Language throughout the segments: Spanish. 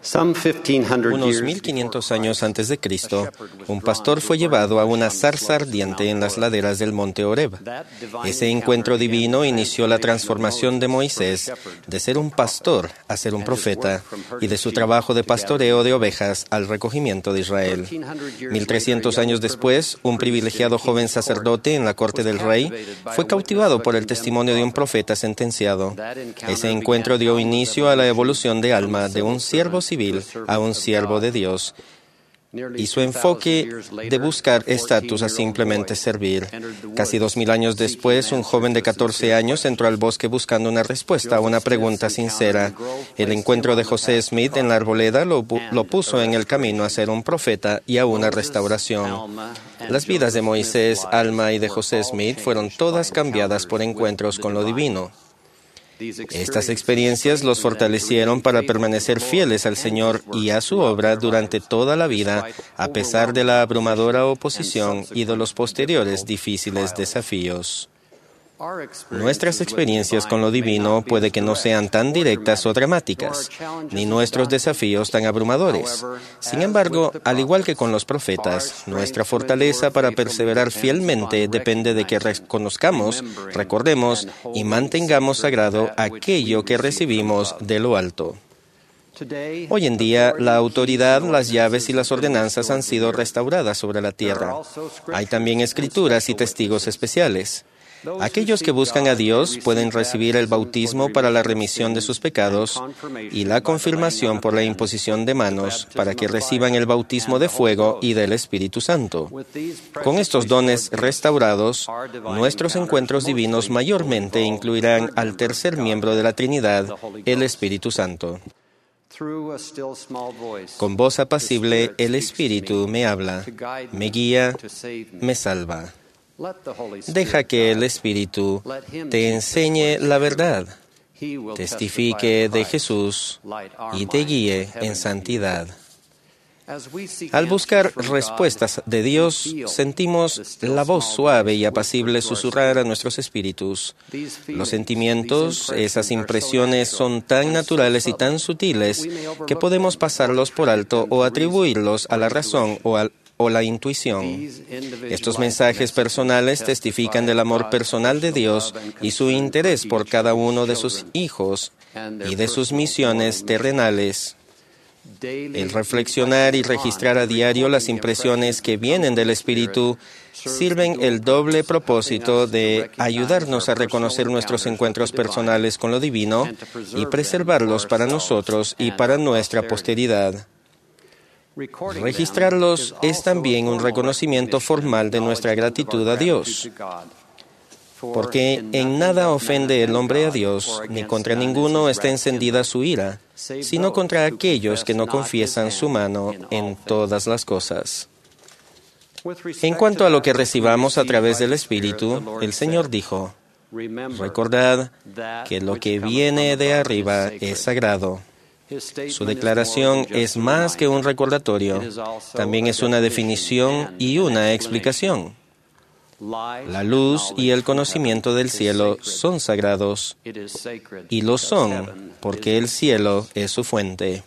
Unos 1500 años antes de Cristo, un pastor fue llevado a una zarza ardiente en las laderas del monte Horeb. Ese encuentro divino inició la transformación de Moisés de ser un pastor a ser un profeta y de su trabajo de pastoreo de ovejas al recogimiento de Israel. 1300 años después, un privilegiado joven sacerdote en la corte del rey fue cautivado por el testimonio de un profeta sentenciado. Ese encuentro dio inicio a la evolución de alma de un siervo civil a un siervo de Dios, y su enfoque de buscar estatus a simplemente servir. Casi 2000 años después, un joven de 14 años entró al bosque buscando una respuesta a una pregunta sincera. El encuentro de José Smith en la arboleda lo puso en el camino a ser un profeta y a una restauración. Las vidas de Moisés, Alma y de José Smith fueron todas cambiadas por encuentros con lo divino. Estas experiencias los fortalecieron para permanecer fieles al Señor y a su obra durante toda la vida, a pesar de la abrumadora oposición y de los posteriores difíciles desafíos. Nuestras experiencias con lo divino puede que no sean tan directas o dramáticas, ni nuestros desafíos tan abrumadores. Sin embargo, al igual que con los profetas, nuestra fortaleza para perseverar fielmente depende de que reconozcamos, recordemos y mantengamos sagrado aquello que recibimos de lo alto. Hoy en día, la autoridad, las llaves y las ordenanzas han sido restauradas sobre la tierra. Hay también escrituras y testigos especiales. Aquellos que buscan a Dios pueden recibir el bautismo para la remisión de sus pecados y la confirmación por la imposición de manos para que reciban el bautismo de fuego y del Espíritu Santo. Con estos dones restaurados, nuestros encuentros divinos mayormente incluirán al tercer miembro de la Trinidad, el Espíritu Santo. Con voz apacible, el Espíritu me habla, me guía, me salva. Deja que el Espíritu te enseñe la verdad, testifique de Jesús y te guíe en santidad. Al buscar respuestas de Dios, sentimos la voz suave y apacible susurrar a nuestros espíritus. Los sentimientos, esas impresiones son tan naturales y tan sutiles que podemos pasarlos por alto o atribuirlos a la razón o la intuición. Estos mensajes personales testifican del amor personal de Dios y su interés por cada uno de sus hijos y de sus misiones terrenales. El reflexionar y registrar a diario las impresiones que vienen del Espíritu sirven el doble propósito de ayudarnos a reconocer nuestros encuentros personales con lo divino y preservarlos para nosotros y para nuestra posteridad. Registrarlos es también un reconocimiento formal de nuestra gratitud a Dios, porque en nada ofende el hombre a Dios, ni contra ninguno está encendida su ira, sino contra aquellos que no confiesan su mano en todas las cosas. En cuanto a lo que recibamos a través del Espíritu, el Señor dijo, recordad que lo que viene de arriba es sagrado. Su declaración es más que un recordatorio, también es una definición y una explicación. La luz y el conocimiento del cielo son sagrados, y lo son porque el cielo es su fuente.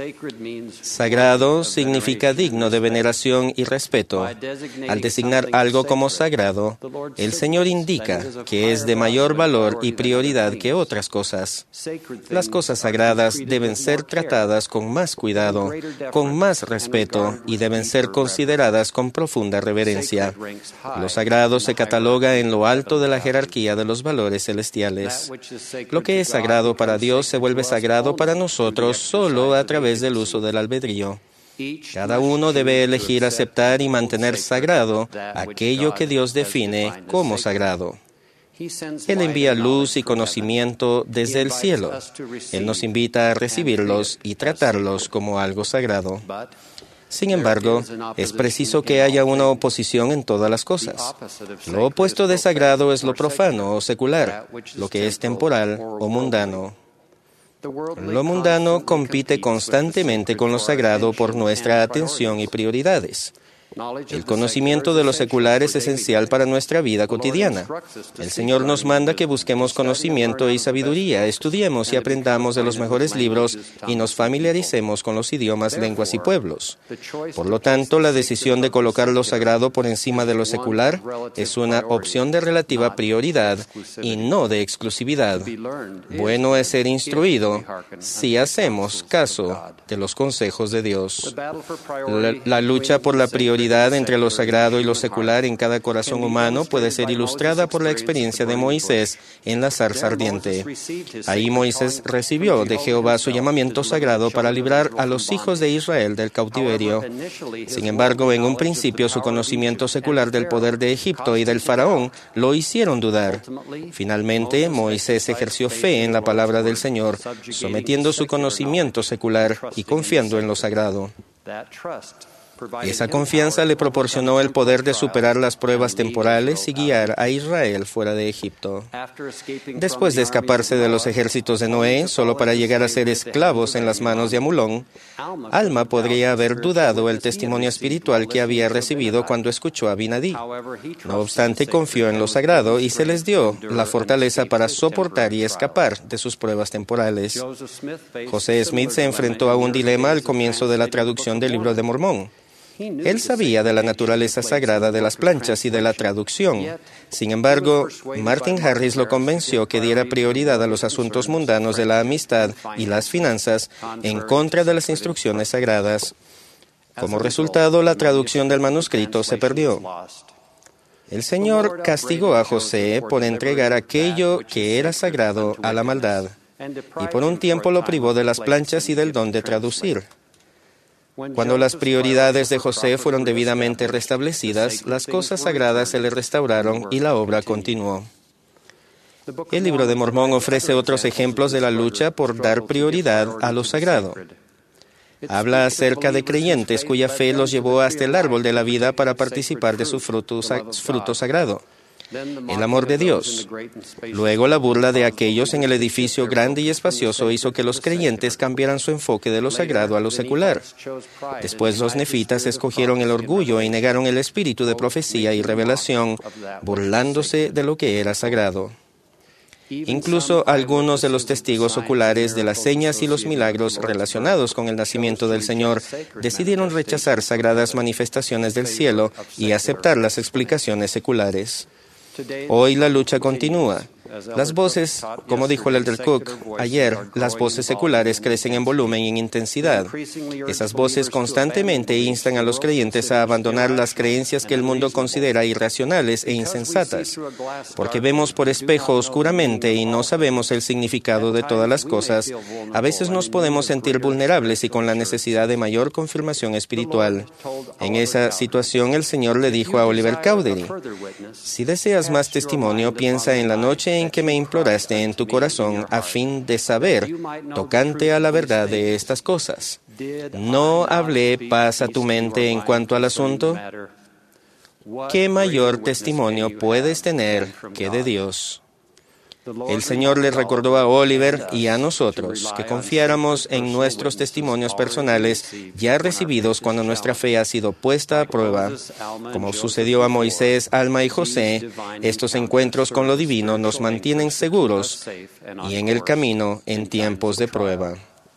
Sagrado significa digno de veneración y respeto. Al designar algo como sagrado, el Señor indica que es de mayor valor y prioridad que otras cosas. Las cosas sagradas deben ser tratadas con más cuidado, con más respeto y deben ser consideradas con profunda reverencia. Lo sagrado se cataloga en lo alto de la jerarquía de los valores celestiales. Lo que es sagrado para Dios se vuelve sagrado para nosotros solo a través del uso del albedrío. Cada uno debe elegir aceptar y mantener sagrado aquello que Dios define como sagrado. Él envía luz y conocimiento desde el cielo. Él nos invita a recibirlos y tratarlos como algo sagrado. Sin embargo, es preciso que haya una oposición en todas las cosas. Lo opuesto de sagrado es lo profano o secular, lo que es temporal o mundano. Lo mundano compite constantemente con lo sagrado por nuestra atención y prioridades. El conocimiento de lo secular es esencial para nuestra vida cotidiana. El Señor nos manda que busquemos conocimiento y sabiduría, estudiemos y aprendamos de los mejores libros y nos familiaricemos con los idiomas, lenguas y pueblos. Por lo tanto, la decisión de colocar lo sagrado por encima de lo secular es una opción de relativa prioridad y no de exclusividad. Bueno es ser instruido si hacemos caso de los consejos de Dios. La lucha por la prioridad entre lo sagrado y lo secular en cada corazón humano puede ser ilustrada por la experiencia de Moisés en la zarza ardiente. Ahí Moisés recibió de Jehová su llamamiento sagrado para librar a los hijos de Israel del cautiverio. Sin embargo, en un principio su conocimiento secular del poder de Egipto y del faraón lo hicieron dudar. Finalmente, Moisés ejerció fe en la palabra del Señor, sometiendo su conocimiento secular y confiando en lo sagrado. Esa confianza le proporcionó el poder de superar las pruebas temporales y guiar a Israel fuera de Egipto. Después de escaparse de los ejércitos de Noé, solo para llegar a ser esclavos en las manos de Amulón, Alma podría haber dudado el testimonio espiritual que había recibido cuando escuchó a Abinadí. No obstante, confió en lo sagrado y se les dio la fortaleza para soportar y escapar de sus pruebas temporales. José Smith se enfrentó a un dilema al comienzo de la traducción del Libro de Mormón. Él sabía de la naturaleza sagrada de las planchas y de la traducción. Sin embargo, Martin Harris lo convenció que diera prioridad a los asuntos mundanos de la amistad y las finanzas en contra de las instrucciones sagradas. Como resultado, la traducción del manuscrito se perdió. El Señor castigó a José por entregar aquello que era sagrado a la maldad, y por un tiempo lo privó de las planchas y del don de traducir. Cuando las prioridades de José fueron debidamente restablecidas, las cosas sagradas se le restauraron y la obra continuó. El Libro de Mormón ofrece otros ejemplos de la lucha por dar prioridad a lo sagrado. Habla acerca de creyentes cuya fe los llevó hasta el árbol de la vida para participar de su fruto sagrado. El amor de Dios. Luego, la burla de aquellos en el edificio grande y espacioso hizo que los creyentes cambiaran su enfoque de lo sagrado a lo secular. Después, los nefitas escogieron el orgullo y negaron el espíritu de profecía y revelación, burlándose de lo que era sagrado. Incluso algunos de los testigos oculares de las señas y los milagros relacionados con el nacimiento del Señor decidieron rechazar sagradas manifestaciones del cielo y aceptar las explicaciones seculares. Hoy la lucha continúa. Las voces, como dijo el Elder Cook ayer, las voces seculares crecen en volumen y en intensidad. Esas voces constantemente instan a los creyentes a abandonar las creencias que el mundo considera irracionales e insensatas. Porque vemos por espejo oscuramente y no sabemos el significado de todas las cosas, a veces nos podemos sentir vulnerables y con la necesidad de mayor confirmación espiritual. En esa situación, el Señor le dijo a Oliver Cowdery: si deseas más testimonio, piensa en la noche en que me imploraste en tu corazón a fin de saber tocante a la verdad de estas cosas. ¿No hablé paz a tu mente en cuanto al asunto? ¿Qué mayor testimonio puedes tener que de Dios? El Señor le recordó a Oliver y a nosotros que confiáramos en nuestros testimonios personales ya recibidos cuando nuestra fe ha sido puesta a prueba. Como sucedió a Moisés, Alma y José, estos encuentros con lo divino nos mantienen seguros y en el camino en tiempos de prueba.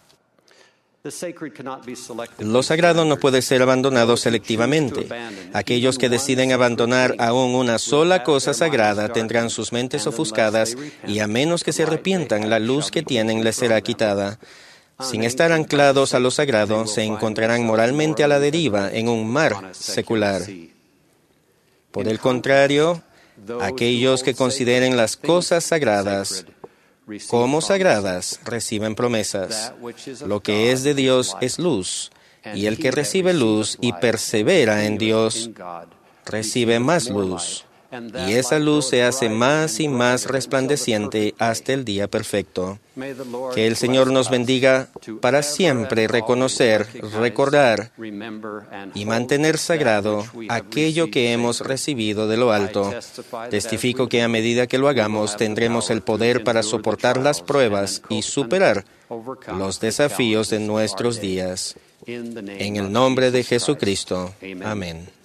Lo sagrado no puede ser abandonado selectivamente. Aquellos que deciden abandonar aún una sola cosa sagrada tendrán sus mentes ofuscadas y a menos que se arrepientan, la luz que tienen les será quitada. Sin estar anclados a lo sagrado, se encontrarán moralmente a la deriva en un mar secular. Por el contrario, aquellos que consideren las cosas sagradas como sagradas reciben promesas. Lo que es de Dios es luz, y el que recibe luz y persevera en Dios recibe más luz. Y esa luz se hace más y más resplandeciente hasta el día perfecto. Que el Señor nos bendiga para siempre reconocer, recordar y mantener sagrado aquello que hemos recibido de lo alto. Testifico que a medida que lo hagamos tendremos el poder para soportar las pruebas y superar los desafíos de nuestros días. En el nombre de Jesucristo. Amén.